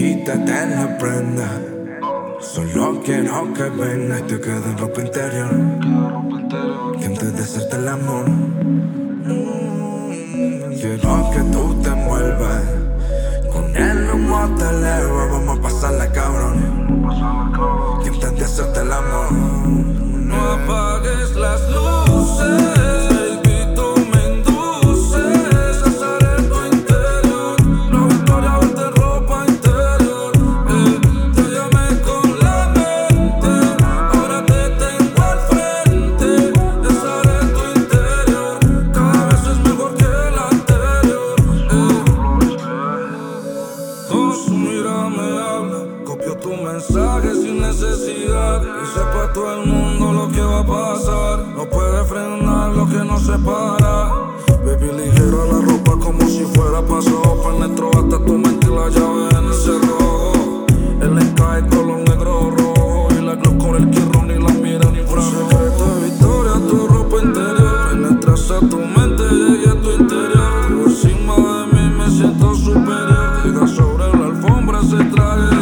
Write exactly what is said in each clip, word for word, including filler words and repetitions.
quítate la prenda. Solo quiero que venga y te quede en ropa interior. Que antes de hacerte el amor, mm, quiero que tú te envuelvas. Con el humo te eleva, vamos a pasarla cabrón. Que antes de hacerte el amor, no apagues las luces. Tu mensaje sin necesidad y sepa todo el mundo lo que va a pasar. No puede frenar lo que nos separa. Baby, ligera la ropa como si fuera paso. Penetro hasta tu mente y la llave en el cerrojo. El encaje color negro o rojo y la glow con el quirrón y la mira ni infrarrojo. Secreto de victoria, tu ropa interior. Penetras a tu mente, llegué a tu interior. Tú encima de mí me siento superior. Llega sobre la alfombra, se trae.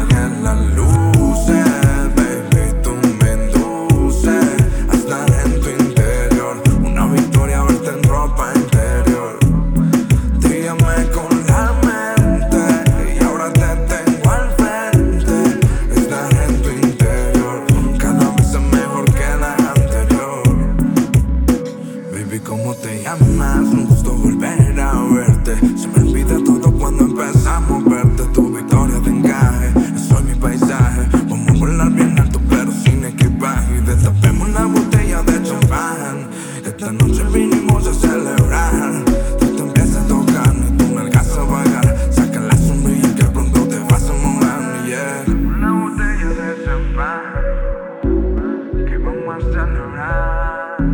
¿Cómo te llamas? Un gusto volver a verte. Se me olvida todo cuando empezamos a verte. Tu victoria de encaje, soy mi paisaje. Vamos a volar bien alto pero sin equipaje. Y destapemos una botella de champán. Esta noche vinimos a celebrar. Tú te empiezas a tocar y tú me alcanzas a pagar. Saca la sombrilla que pronto te vas a mojar, yeah. Una botella de champán que vamos a celebrar.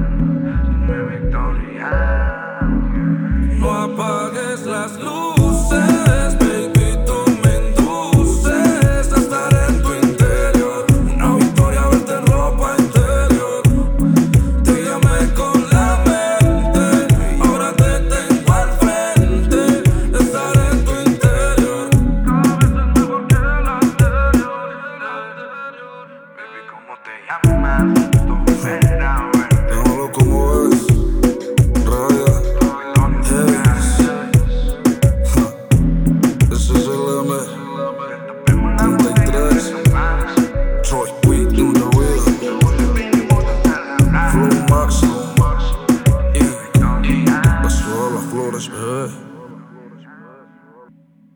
No apagues las luces, baby, tú me induces a estar en tu interior. Una victoria verte en ropa interior. Te llamé con la mente, ahora te tengo al frente. Estar en tu interior cada vez es mejor que el anterior. Baby, ¿cómo te llamas? Tú serás verte. Déjalo como es. Flow máximo y las flores, bebé.